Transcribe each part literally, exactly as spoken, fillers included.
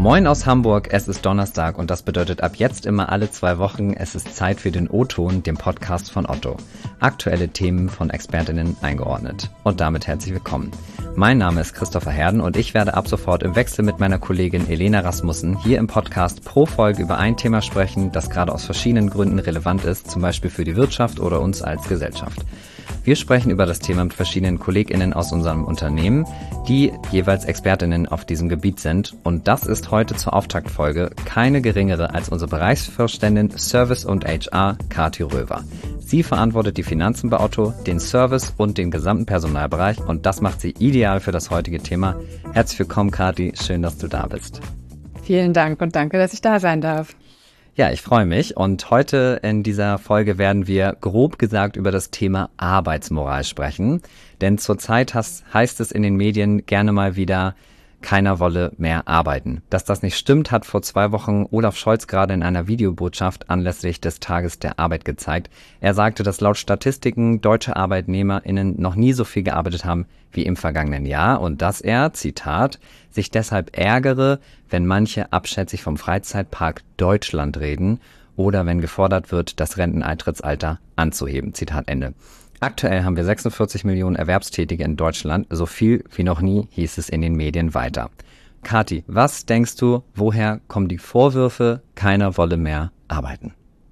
Moin aus Hamburg, es ist Donnerstag und das bedeutet ab jetzt immer alle zwei Wochen, es ist Zeit für den O-Ton, dem Podcast von Otto. Aktuelle Themen von Expertinnen eingeordnet. Und damit herzlich willkommen. Mein Name ist Christopher Herden und ich werde ab sofort im Wechsel mit meiner Kollegin Elena Rasmussen hier im Podcast pro Folge über ein Thema sprechen, das gerade aus verschiedenen Gründen relevant ist, zum Beispiel für die Wirtschaft oder uns als Gesellschaft. Wir sprechen über das Thema mit verschiedenen KollegInnen aus unserem Unternehmen, die jeweils ExpertInnen auf diesem Gebiet sind. Und das ist heute zur Auftaktfolge keine geringere als unsere Bereichsvorständin Service und H R, Kathi Röver. Sie verantwortet die Finanzen bei Otto, den Service und den gesamten Personalbereich und das macht sie ideal für das heutige Thema. Herzlich willkommen, Kathi, schön, dass du da bist. Vielen Dank und danke, dass ich da sein darf. Ja, ich freue mich und heute in dieser Folge werden wir grob gesagt über das Thema Arbeitsmoral sprechen, denn zurzeit heißt es in den Medien gerne mal wieder, keiner wolle mehr arbeiten. Dass das nicht stimmt, hat vor zwei Wochen Olaf Scholz gerade in einer Videobotschaft anlässlich des Tages der Arbeit gezeigt. Er sagte, dass laut Statistiken deutsche ArbeitnehmerInnen noch nie so viel gearbeitet haben wie im vergangenen Jahr und dass er, Zitat, sich deshalb ärgere, wenn manche abschätzig vom Freizeitpark Deutschland reden oder wenn gefordert wird, das Renteneintrittsalter anzuheben. Zitat Ende. Aktuell haben wir sechsundvierzig Millionen Erwerbstätige in Deutschland, so viel wie noch nie, hieß es in den Medien weiter. Kathi, was denkst du, woher kommen die Vorwürfe, keiner wolle mehr arbeiten?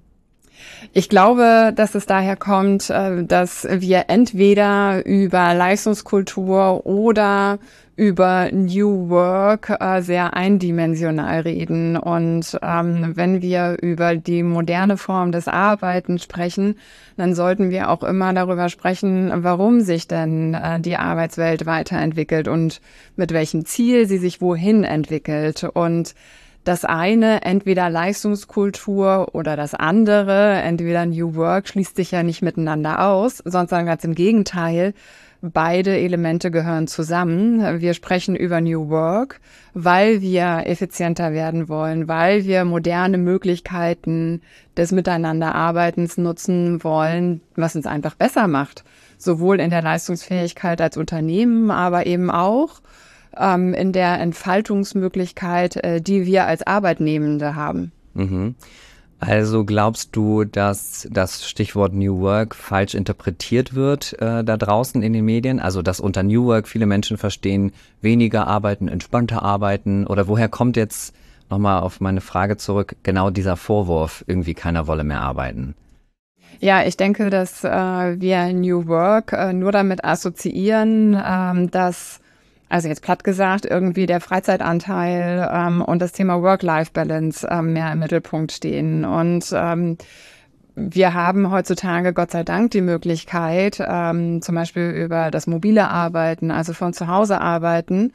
Ich glaube, dass es daher kommt, dass wir entweder über Leistungskultur oder über New Work sehr eindimensional reden. Und ähm, wenn wir über die moderne Form des Arbeitens sprechen, dann sollten wir auch immer darüber sprechen, warum sich denn äh, die Arbeitswelt weiterentwickelt und mit welchem Ziel sie sich wohin entwickelt. Und das eine, entweder Leistungskultur oder das andere, entweder New Work, schließt sich ja nicht miteinander aus, sondern ganz im Gegenteil. Beide Elemente gehören zusammen. Wir sprechen über New Work, weil wir effizienter werden wollen, weil wir moderne Möglichkeiten des Miteinanderarbeitens nutzen wollen, was uns einfach besser macht. Sowohl in der Leistungsfähigkeit als Unternehmen, aber eben auch ähm, in der Entfaltungsmöglichkeit, äh, die wir als Arbeitnehmende haben. Mhm. Also glaubst du, dass das Stichwort New Work falsch interpretiert wird äh, da draußen in den Medien? Also dass unter New Work viele Menschen verstehen, weniger arbeiten, entspannter arbeiten? Oder woher kommt jetzt, nochmal auf meine Frage zurück, genau dieser Vorwurf, irgendwie keiner wolle mehr arbeiten? Ja, ich denke, dass äh, wir New Work äh, nur damit assoziieren, ähm, dass Also jetzt platt gesagt, irgendwie der Freizeitanteil ähm, und das Thema Work-Life-Balance ähm, mehr im Mittelpunkt stehen. Und ähm, wir haben heutzutage Gott sei Dank die Möglichkeit, ähm, zum Beispiel über das mobile Arbeiten, also von zu Hause arbeiten,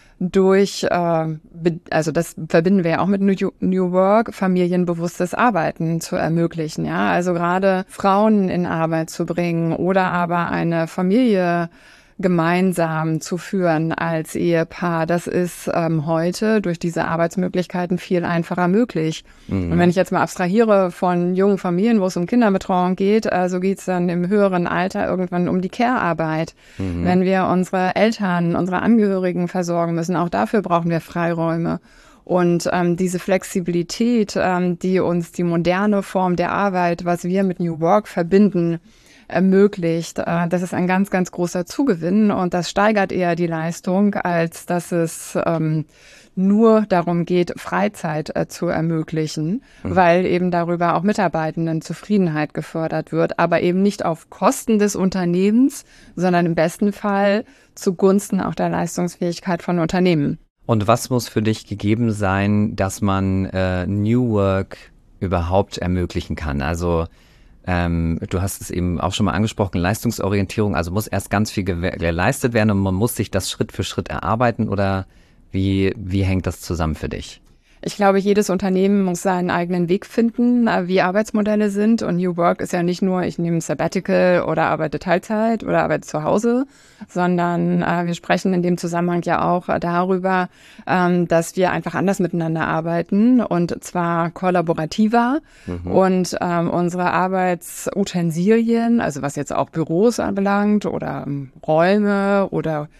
durch, äh, also das verbinden wir ja auch mit New, New Work, familienbewusstes Arbeiten zu ermöglichen. Ja, also gerade Frauen in Arbeit zu bringen oder aber eine Familie gemeinsam zu führen als Ehepaar, das ist ähm, heute durch diese Arbeitsmöglichkeiten viel einfacher möglich. Mhm. Und wenn ich jetzt mal abstrahiere von jungen Familien, wo es um Kinderbetreuung geht, also geht es dann im höheren Alter irgendwann um die Care-Arbeit. Mhm. Wenn wir unsere Eltern, unsere Angehörigen versorgen müssen, auch dafür brauchen wir Freiräume. Und ähm, diese Flexibilität, ähm, die uns die moderne Form der Arbeit, was wir mit New Work verbinden, ermöglicht. Das ist ein ganz, ganz großer Zugewinn und das steigert eher die Leistung, als dass es ähm, nur darum geht, Freizeit äh, zu ermöglichen, mhm. weil eben darüber auch Mitarbeitenden Zufriedenheit gefördert wird, aber eben nicht auf Kosten des Unternehmens, sondern im besten Fall zugunsten auch der Leistungsfähigkeit von Unternehmen. Und was muss für dich gegeben sein, dass man äh, New Work überhaupt ermöglichen kann? Also Ähm, du hast es eben auch schon mal angesprochen, Leistungsorientierung, also muss erst ganz viel ge- geleistet werden und man muss sich das Schritt für Schritt erarbeiten oder wie, wie hängt das zusammen für dich? Ich glaube, jedes Unternehmen muss seinen eigenen Weg finden, wie Arbeitsmodelle sind. Und New Work ist ja nicht nur, ich nehme ein Sabbatical oder arbeite Teilzeit oder arbeite zu Hause, sondern äh, wir sprechen in dem Zusammenhang ja auch darüber, ähm, dass wir einfach anders miteinander arbeiten und zwar kollaborativer. Mhm. Und ähm, unsere Arbeitsutensilien, also was jetzt auch Büros anbelangt oder ähm, Räume oder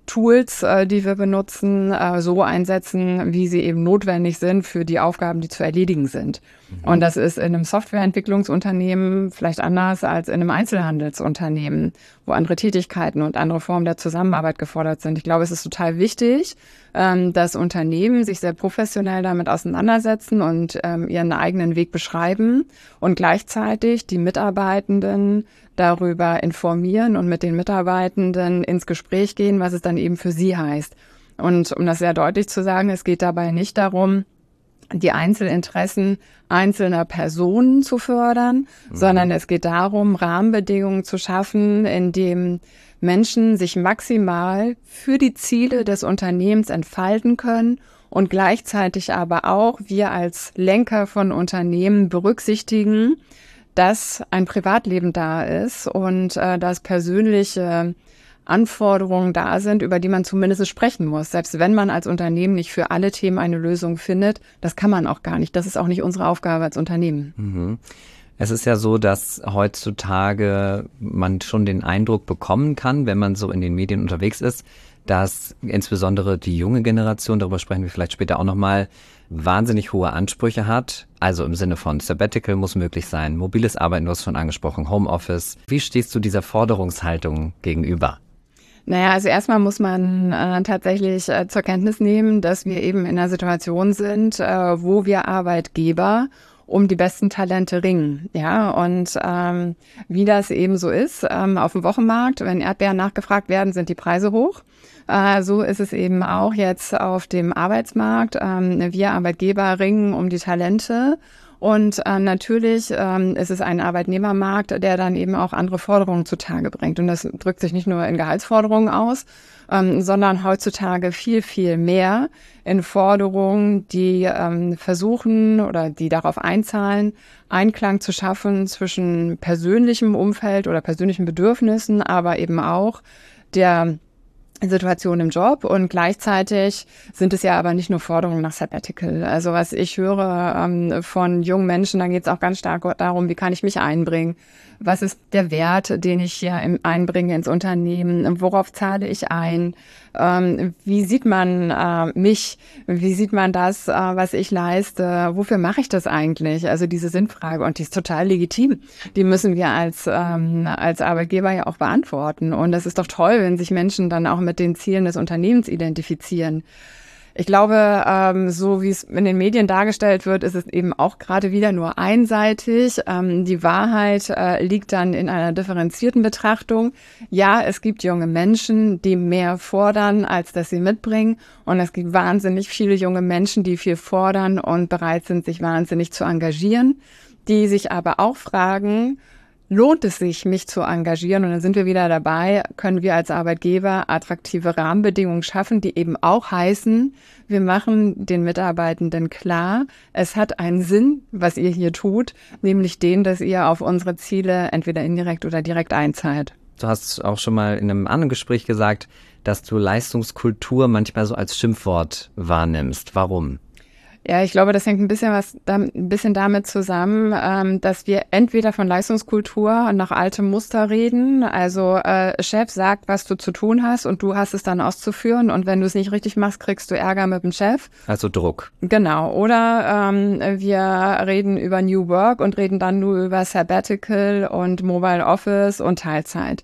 Tools, äh, die wir benutzen, äh, so einsetzen, wie sie eben notwendig sind für die Aufgaben, die zu erledigen sind. Mhm. Und das ist in einem Softwareentwicklungsunternehmen vielleicht anders als in einem Einzelhandelsunternehmen, wo andere Tätigkeiten und andere Formen der Zusammenarbeit gefordert sind. Ich glaube, es ist total wichtig, ähm, dass Unternehmen sich sehr professionell damit auseinandersetzen und ähm, ihren eigenen Weg beschreiben und gleichzeitig die Mitarbeitenden darüber informieren und mit den Mitarbeitenden ins Gespräch gehen, was es dann eben für sie heißt. Und um das sehr deutlich zu sagen, es geht dabei nicht darum, die Einzelinteressen einzelner Personen zu fördern, mhm. sondern es geht darum, Rahmenbedingungen zu schaffen, in denen Menschen sich maximal für die Ziele des Unternehmens entfalten können und gleichzeitig aber auch wir als Lenker von Unternehmen berücksichtigen, dass ein Privatleben da ist und äh, dass persönliche Anforderungen da sind, über die man zumindest sprechen muss. Selbst wenn man als Unternehmen nicht für alle Themen eine Lösung findet, das kann man auch gar nicht. Das ist auch nicht unsere Aufgabe als Unternehmen. Mhm. Es ist ja so, dass heutzutage man schon den Eindruck bekommen kann, wenn man so in den Medien unterwegs ist, dass insbesondere die junge Generation, darüber sprechen wir vielleicht später auch nochmal, wahnsinnig hohe Ansprüche hat. Also im Sinne von Sabbatical muss möglich sein, mobiles Arbeiten, du hast schon angesprochen, Homeoffice. Wie stehst du dieser Forderungshaltung gegenüber? Naja, also erstmal muss man äh, tatsächlich äh, zur Kenntnis nehmen, dass wir eben in einer Situation sind, äh, wo wir Arbeitgeber um die besten Talente ringen. Ja, und ähm, wie das eben so ist, ähm, auf dem Wochenmarkt, wenn Erdbeeren nachgefragt werden, sind die Preise hoch. Äh, so ist es eben auch jetzt auf dem Arbeitsmarkt. Ähm, wir Arbeitgeber ringen um die Talente. Und äh, natürlich ähm, ist es ein Arbeitnehmermarkt, der dann eben auch andere Forderungen zutage bringt. Und das drückt sich nicht nur in Gehaltsforderungen aus, ähm, sondern heutzutage viel, viel mehr in Forderungen, die ähm, versuchen oder die darauf einzahlen, Einklang zu schaffen zwischen persönlichem Umfeld oder persönlichen Bedürfnissen, aber eben auch der Situation im Job, und gleichzeitig sind es ja aber nicht nur Forderungen nach Sabbatical. Also was ich höre ähm, von jungen Menschen, da geht es auch ganz stark darum, wie kann ich mich einbringen? Was ist der Wert, den ich hier im, einbringe ins Unternehmen? Worauf zahle ich ein? Ähm, wie sieht man äh, mich? Wie sieht man das, äh, was ich leiste? Wofür mache ich das eigentlich? Also diese Sinnfrage, und die ist total legitim. Die müssen wir als, ähm, als Arbeitgeber ja auch beantworten. Und das ist doch toll, wenn sich Menschen dann auch mit den Zielen des Unternehmens identifizieren. Ich glaube, ähm, so wie es in den Medien dargestellt wird, ist es eben auch gerade wieder nur einseitig. Ähm, die Wahrheit äh, liegt dann in einer differenzierten Betrachtung. Ja, es gibt junge Menschen, die mehr fordern, als dass sie mitbringen. Und es gibt wahnsinnig viele junge Menschen, die viel fordern und bereit sind, sich wahnsinnig zu engagieren, die sich aber auch fragen, lohnt es sich, mich zu engagieren? Und dann sind wir wieder dabei, können wir als Arbeitgeber attraktive Rahmenbedingungen schaffen, die eben auch heißen, wir machen den Mitarbeitenden klar, es hat einen Sinn, was ihr hier tut, nämlich den, dass ihr auf unsere Ziele entweder indirekt oder direkt einzahlt. Du hast auch schon mal in einem anderen Gespräch gesagt, dass du Leistungskultur manchmal so als Schimpfwort wahrnimmst. Warum? Ja, ich glaube, das hängt ein bisschen was, ein bisschen damit zusammen, ähm, dass wir entweder von Leistungskultur nach altem Muster reden. Also äh, Chef sagt, was du zu tun hast, und du hast es dann auszuführen. Und wenn du es nicht richtig machst, kriegst du Ärger mit dem Chef. Also Druck. Genau. Oder ähm, wir reden über New Work und reden dann nur über Sabbatical und Mobile Office und Teilzeit.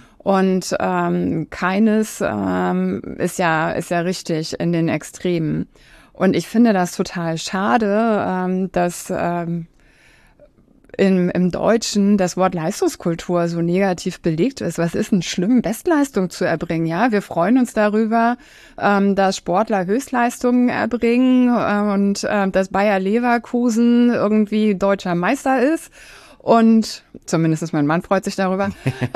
Und ähm, keines ähm, ist ja ist ja richtig in den Extremen. Und ich finde das total schade, ähm, dass ähm, im, im Deutschen das Wort Leistungskultur so negativ belegt ist. Was ist denn schlimm, Bestleistung zu erbringen? Ja, wir freuen uns darüber, ähm, dass Sportler Höchstleistungen erbringen äh, und äh, dass Bayer Leverkusen irgendwie deutscher Meister ist. Und zumindest mein Mann freut sich darüber.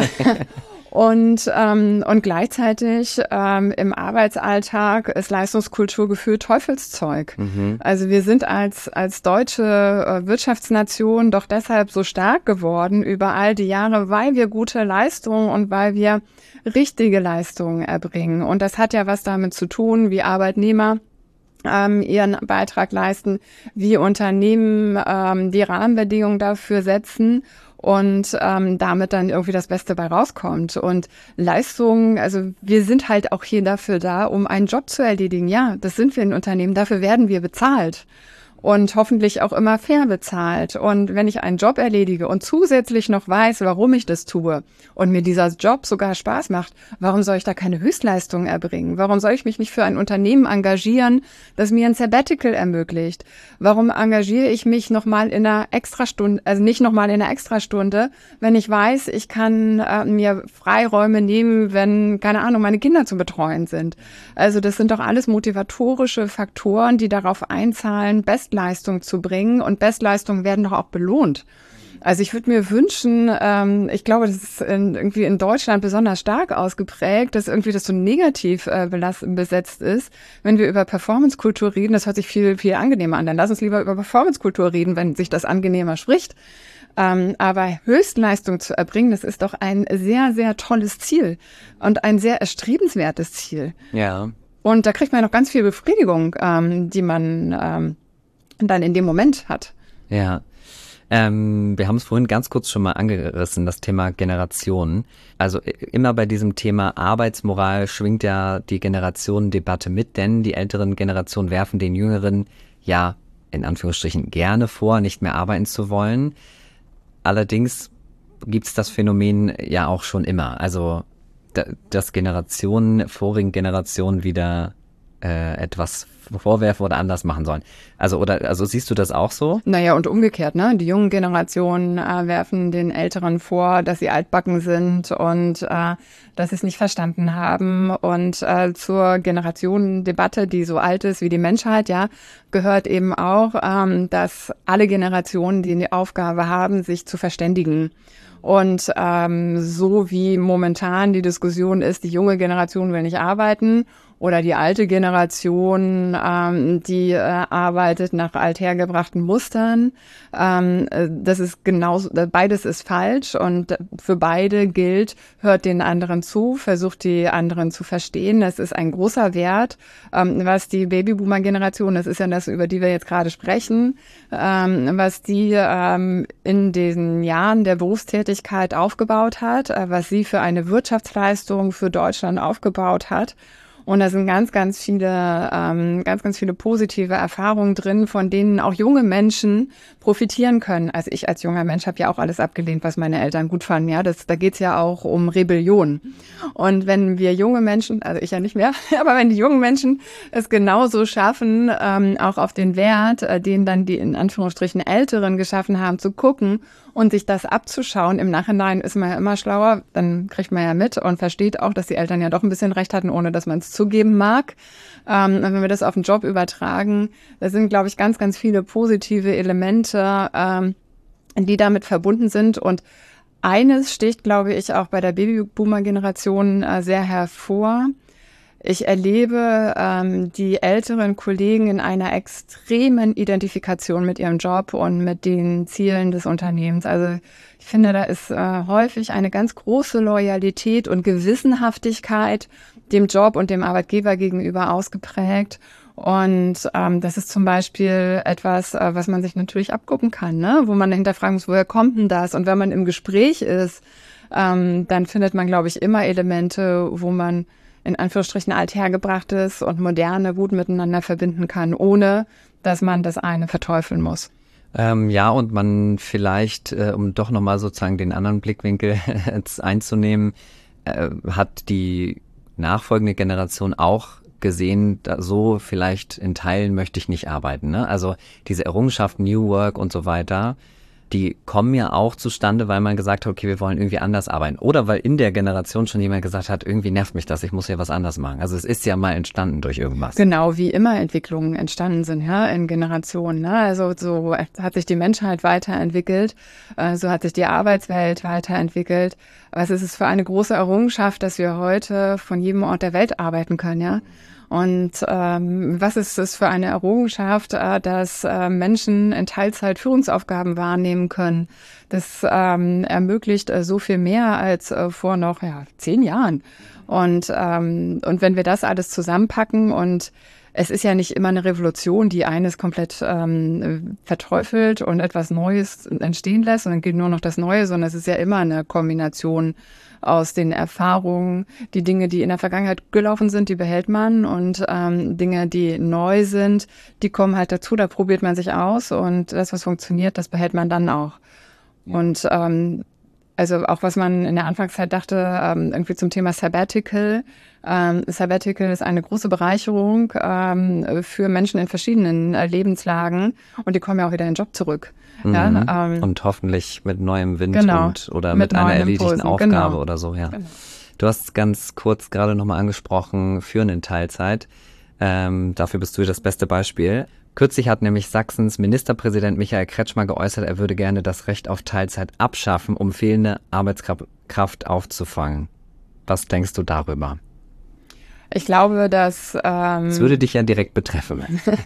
Und, ähm, und gleichzeitig ähm, im Arbeitsalltag ist Leistungskultur gefühlt Teufelszeug. Mhm. Also wir sind als, als deutsche äh, Wirtschaftsnation doch deshalb so stark geworden über all die Jahre, weil wir gute Leistungen und weil wir richtige Leistungen erbringen. Und das hat ja was damit zu tun, wie Arbeitnehmer ähm, ihren Beitrag leisten, wie Unternehmen ähm, die Rahmenbedingungen dafür setzen. und ähm, damit dann irgendwie das Beste bei rauskommt. Und Leistung, also wir sind halt auch hier dafür da, um einen Job zu erledigen. Ja, das sind wir in Unternehmen, dafür werden wir bezahlt. Und hoffentlich auch immer fair bezahlt. Und wenn ich einen Job erledige und zusätzlich noch weiß, warum ich das tue und mir dieser Job sogar Spaß macht, warum soll ich da keine Höchstleistung erbringen? Warum soll ich mich nicht für ein Unternehmen engagieren, das mir ein Sabbatical ermöglicht? Warum engagiere ich mich nochmal in einer Extrastunde, also nicht nochmal in einer Extrastunde, wenn ich weiß, ich kann äh, mir Freiräume nehmen, wenn, keine Ahnung, meine Kinder zu betreuen sind? Also das sind doch alles motivatorische Faktoren, die darauf einzahlen, Bestleistung zu bringen, und Bestleistungen werden doch auch belohnt. Also ich würde mir wünschen, ähm, ich glaube, das ist in, irgendwie in Deutschland besonders stark ausgeprägt, dass irgendwie das so negativ äh, belast- besetzt ist, wenn wir über Performance-Kultur reden. Das hört sich viel, viel angenehmer an. Dann lass uns lieber über Performance-Kultur reden, wenn sich das angenehmer spricht. Ähm, aber Höchstleistung zu erbringen, das ist doch ein sehr, sehr tolles Ziel und ein sehr erstrebenswertes Ziel. Ja. Und da kriegt man noch ganz viel Befriedigung, ähm, die man ähm, dann in dem Moment hat. Ja, ähm, wir haben es vorhin ganz kurz schon mal angerissen, das Thema Generationen. Also immer bei diesem Thema Arbeitsmoral schwingt ja die Generationendebatte mit, denn die älteren Generationen werfen den Jüngeren ja in Anführungsstrichen gerne vor, nicht mehr arbeiten zu wollen. Allerdings gibt es das Phänomen ja auch schon immer. Also dass Generationen, vorigen Generationen wieder äh, etwas vorwerfen oder anders machen sollen. Also oder also siehst du das auch so? Naja, und umgekehrt, ne? Die jungen Generationen äh, werfen den Älteren vor, dass sie altbacken sind und äh, dass sie es nicht verstanden haben. Und äh, zur Generationendebatte, die so alt ist wie die Menschheit, ja, gehört eben auch, ähm, dass alle Generationen die, die Aufgabe haben, sich zu verständigen. Und ähm, so wie momentan die Diskussion ist, die junge Generation will nicht arbeiten oder die alte Generation, ähm, die äh, arbeitet nach althergebrachten Mustern. Ähm, das ist genauso, beides ist falsch, und für beide gilt, hört den anderen zu, versucht die anderen zu verstehen. Das ist ein großer Wert, ähm, was die Babyboomer-Generation, das ist ja das, über die wir jetzt gerade sprechen, ähm, was die ähm, in diesen Jahren der Berufstätigkeit aufgebaut hat, äh, was sie für eine Wirtschaftsleistung für Deutschland aufgebaut hat. Und da sind ganz, ganz viele, ähm, ganz, ganz viele positive Erfahrungen drin, von denen auch junge Menschen profitieren können. Also ich als junger Mensch habe ja auch alles abgelehnt, was meine Eltern gut fanden. Ja, das, da geht's ja auch um Rebellion. Und wenn wir junge Menschen, also ich ja nicht mehr, aber wenn die jungen Menschen es genauso schaffen, ähm, auch auf den Wert, äh, den dann die in Anführungsstrichen Älteren geschaffen haben, zu gucken und sich das abzuschauen, im Nachhinein ist man ja immer schlauer, dann kriegt man ja mit und versteht auch, dass die Eltern ja doch ein bisschen recht hatten, ohne dass man es zugeben mag. Ähm, und wenn wir das auf den Job übertragen, da sind, glaube ich, ganz, ganz viele positive Elemente, ähm, die damit verbunden sind. Und eines sticht, glaube ich, auch bei der Babyboomer-Generation äh, sehr hervor. Ich erlebe ähm, die älteren Kollegen in einer extremen Identifikation mit ihrem Job und mit den Zielen des Unternehmens. Also ich finde, da ist äh, häufig eine ganz große Loyalität und Gewissenhaftigkeit dem Job und dem Arbeitgeber gegenüber ausgeprägt. Und ähm, das ist zum Beispiel etwas, äh, was man sich natürlich abgucken kann, ne? Wo man hinterfragen muss, woher kommt denn das? Und wenn man im Gespräch ist, ähm, dann findet man, glaube ich, immer Elemente, wo man in Anführungsstrichen althergebrachtes und moderne gut miteinander verbinden kann, ohne dass man das eine verteufeln muss. Ähm, ja, und man vielleicht, äh, um doch nochmal sozusagen den anderen Blickwinkel einzunehmen, äh, hat die nachfolgende Generation auch gesehen, da so vielleicht in Teilen möchte ich nicht arbeiten. Ne? Also diese Errungenschaften, New Work und so weiter, die kommen ja auch zustande, weil man gesagt hat, okay, wir wollen irgendwie anders arbeiten. Oder weil in der Generation schon jemand gesagt hat, irgendwie nervt mich das, ich muss hier was anders machen. Also es ist ja mal entstanden durch irgendwas. Genau, wie immer Entwicklungen entstanden sind, ja, in Generationen. Ne? Also so hat sich die Menschheit weiterentwickelt, äh, so hat sich die Arbeitswelt weiterentwickelt. Was ist es für eine große Errungenschaft, dass wir heute von jedem Ort der Welt arbeiten können, ja? Und ähm, was ist es für eine Errungenschaft, äh, dass äh, Menschen in Teilzeit Führungsaufgaben wahrnehmen können? Das ähm, ermöglicht äh, so viel mehr als äh, vor noch ja, zehn Jahren. Und ähm, und wenn wir das alles zusammenpacken und es ist ja nicht immer eine Revolution, die eines komplett ähm, verteufelt und etwas Neues entstehen lässt und dann gilt nur noch das Neue, sondern es ist ja immer eine Kombination aus den Erfahrungen, die Dinge, die in der Vergangenheit gelaufen sind, die behält man und ähm, Dinge, die neu sind, die kommen halt dazu, da probiert man sich aus und das, was funktioniert, das behält man dann auch. Und ähm, also auch was man in der Anfangszeit dachte, ähm, irgendwie zum Thema Sabbatical. Ähm, Sabbatical ist eine große Bereicherung ähm, für Menschen in verschiedenen äh, Lebenslagen und die kommen ja auch wieder in den Job zurück. Mhm. Ja, ähm, und hoffentlich mit neuem Wind genau, und oder mit mit, einer neuen erledigten Impulsen, Aufgabe genau. oder so, ja. Genau. Du hast ganz kurz gerade nochmal angesprochen, Führen in Teilzeit. Ähm, dafür bist du das beste Beispiel. Kürzlich hat nämlich Sachsens Ministerpräsident Michael Kretschmer geäußert, er würde gerne das Recht auf Teilzeit abschaffen, um fehlende Arbeitskraft aufzufangen. Was denkst du darüber? Ich glaube, dass... Ähm, das würde dich ja direkt betreffen.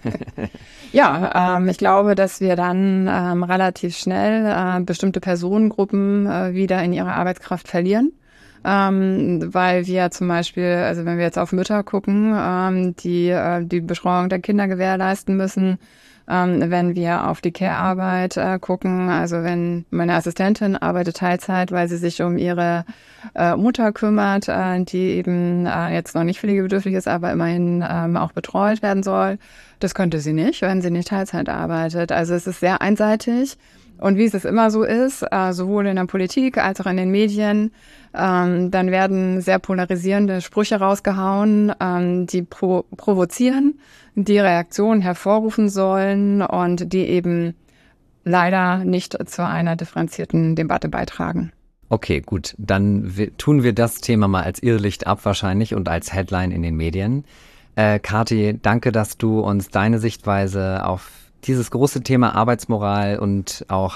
ja, ähm, ich glaube, dass wir dann ähm, relativ schnell äh, bestimmte Personengruppen äh, wieder in ihre Arbeitskraft verlieren. Ähm, weil wir zum Beispiel, also wenn wir jetzt auf Mütter gucken, ähm, die äh, die Betreuung der Kinder gewährleisten müssen, ähm, wenn wir auf die Care-Arbeit äh, gucken, also wenn meine Assistentin arbeitet Teilzeit, weil sie sich um ihre äh, Mutter kümmert, äh, die eben äh, jetzt noch nicht pflegebedürftig ist, aber immerhin ähm, auch betreut werden soll, das könnte sie nicht, wenn sie nicht Teilzeit arbeitet. Also es ist sehr einseitig. Und wie es immer so ist, äh, sowohl in der Politik als auch in den Medien, ähm, dann werden sehr polarisierende Sprüche rausgehauen, ähm, die pro- provozieren, die Reaktionen hervorrufen sollen und die eben leider nicht zu einer differenzierten Debatte beitragen. Okay, gut. Dann w- tun wir das Thema mal als Irrlicht ab wahrscheinlich und als Headline in den Medien. Äh, Kathi, danke, dass du uns deine Sichtweise auf dieses große Thema Arbeitsmoral und auch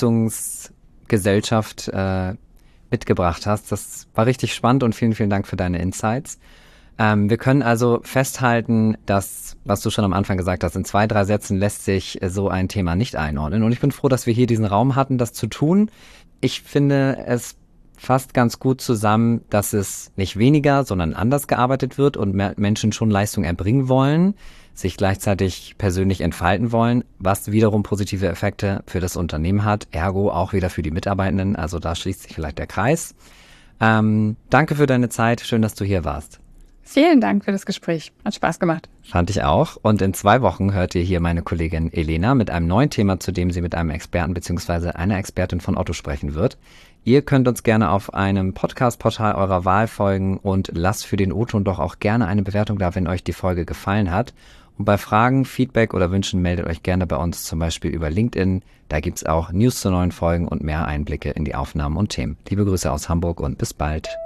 Leistungsgesellschaft äh, mitgebracht hast. Das war richtig spannend und vielen, vielen Dank für deine Insights. Ähm, wir können also festhalten, dass, was du schon am Anfang gesagt hast, in zwei, drei Sätzen lässt sich so ein Thema nicht einordnen. Und ich bin froh, dass wir hier diesen Raum hatten, das zu tun. Ich finde es fasst ganz gut zusammen, dass es nicht weniger, sondern anders gearbeitet wird und mehr Menschen schon Leistung erbringen wollen, sich gleichzeitig persönlich entfalten wollen, was wiederum positive Effekte für das Unternehmen hat, ergo auch wieder für die Mitarbeitenden. Also da schließt sich vielleicht der Kreis. Ähm, danke für deine Zeit. Schön, dass du hier warst. Vielen Dank für das Gespräch. Hat Spaß gemacht. Fand ich auch. Und in zwei Wochen hört ihr hier meine Kollegin Elena mit einem neuen Thema, zu dem sie mit einem Experten bzw. einer Expertin von Otto sprechen wird. Ihr könnt uns gerne auf einem Podcast-Portal eurer Wahl folgen und lasst für den O-Ton doch auch gerne eine Bewertung da, wenn euch die Folge gefallen hat. Und bei Fragen, Feedback oder Wünschen meldet euch gerne bei uns, zum Beispiel über LinkedIn. Da gibt's auch News zu neuen Folgen und mehr Einblicke in die Aufnahmen und Themen. Liebe Grüße aus Hamburg und bis bald.